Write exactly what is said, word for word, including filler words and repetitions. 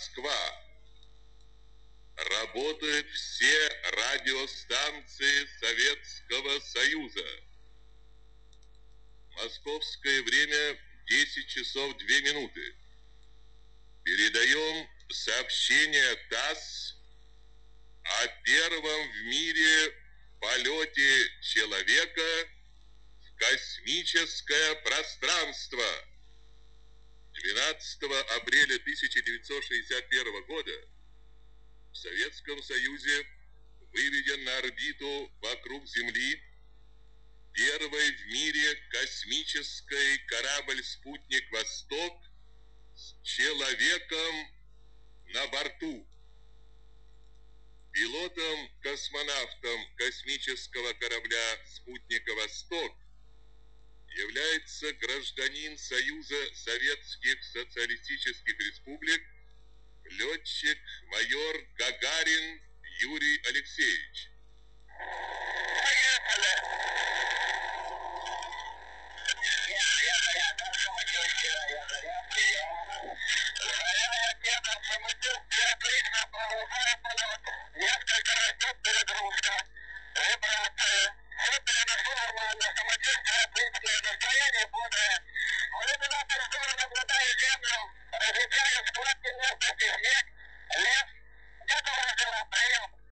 Москва. Работают все радиостанции Советского Союза. Московское время десять часов две минуты. Передаем сообщение ТАСС о первом в мире полете человека в космическое пространство. двенадцатого апреля тысяча девятьсот шестьдесят первого года в Советском Союзе выведен на орбиту вокруг Земли первый в мире космический корабль-спутник «Восток» с человеком на борту. Пилотом-космонавтом космического корабля «Спутника Восток» является гражданин Союза Советских Социалистических Республик, летчик-майор Гагарин Юрий Алексеевич. Поехали!